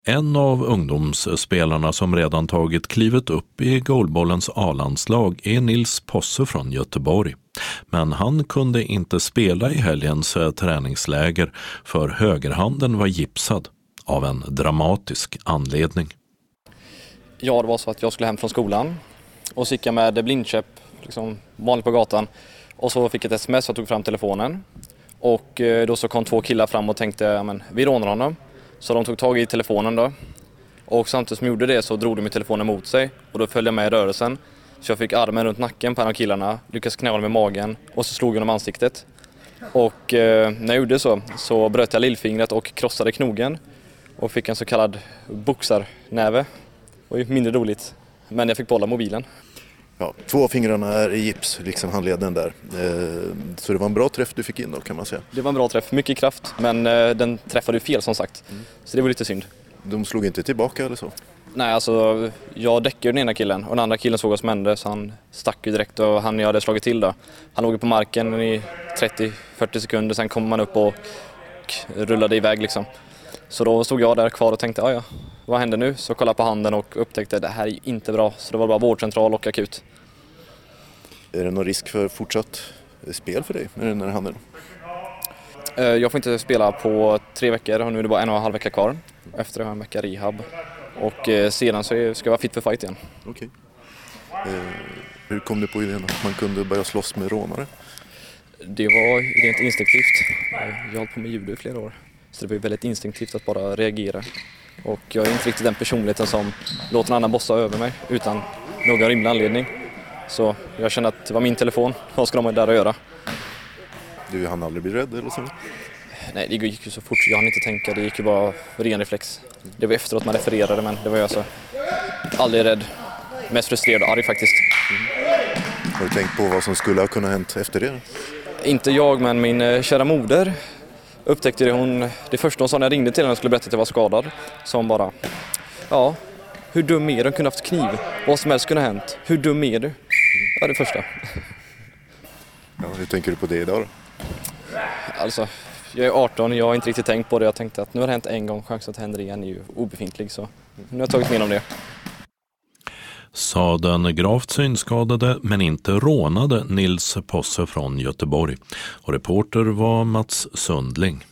En av ungdomsspelarna som redan tagit klivet upp i goalbollens A-landslag är Nils Posse från Göteborg. Men han kunde inte spela i helgens träningsläger för högerhanden var gipsad av en dramatisk anledning. Ja, det var så att jag skulle hem från skolan och så gick jag med blindkäpp liksom vanligt på gatan och så fick jag ett sms och tog fram telefonen och då så kom 2 killar fram och tänkte ja, men vi rånar honom. Så de tog tag i telefonen då och samtidigt som gjorde det så drog de med telefonen mot sig och då följde jag med i rörelsen. Så jag fick armen runt nacken på en av killarna, lyckades knäva dem med magen och så slog jag dem i ansiktet. Och när jag gjorde så bröt jag lillfingret och krossade knogen och fick en så kallad boxarnäve. Det var ju mindre roligt, men jag fick behålla mobilen. Ja, 2 av fingrarna är i gips, liksom handleden där. Så det var en bra träff du fick in då kan man säga. Det var en bra träff, mycket kraft, men den träffade ju fel som sagt. Så det var lite synd. De slog inte tillbaka eller så? Nej, alltså jag däckade den ena killen och den andra killen såg vad som hände så han stack ju direkt och han jag hade slagit till då. Han låg på marken i 30-40 sekunder, sen kom man upp och rullade iväg liksom. Så då stod jag där kvar och tänkte, ja, vad händer nu? Så kollade jag på handen och upptäckte att det här är inte bra. Så det var bara vårdcentral och akut. Är det någon risk för fortsatt spel för dig med den här handen? Jag får inte spela på 3 veckor och nu är det bara 1,5 vecka kvar. Efter det har jag en vecka rehab. Och sedan så ska jag vara fit för fight igen. Okej. Hur kom du på idén att man kunde börja slåss med rånare? Det var rent instinktivt. Jag har hållit på med judo i flera år. Så det var väldigt instinktivt att bara reagera. Och jag är inte riktigt den personligheten som låter en annan bossa över mig utan någon rimlig anledning. Så jag kände att det var min telefon. Vad ska de där att göra? Du hann aldrig bli rädd eller så? Nej, det gick ju så fort. Jag hann inte tänka. Det gick ju bara ren reflex. Det var efteråt man refererade, men det var jag så aldrig rädd. Mest frustrerad och arg faktiskt. Har du tänkt på vad som skulle ha kunnat hänt efter det? Inte jag, men min kära moder upptäckte det. Det första hon sa när jag ringde till henne och skulle berätta att jag var skadad. Så hon bara, ja, hur dum är du? Hon kunde haft kniv. Vad som helst kunde ha hänt. Hur dum är du? Ja, det första. Ja, hur tänker du på det idag då? Alltså, jag är 18, jag har inte riktigt tänkt på det. Jag tänkte att nu har det hänt en gång, chansen att det händer igen är ju obefintlig. Så nu har jag tagit med om det. Sa den gravt synskadade men inte rånade Nils Posse från Göteborg. Och reporter var Mats Sundling.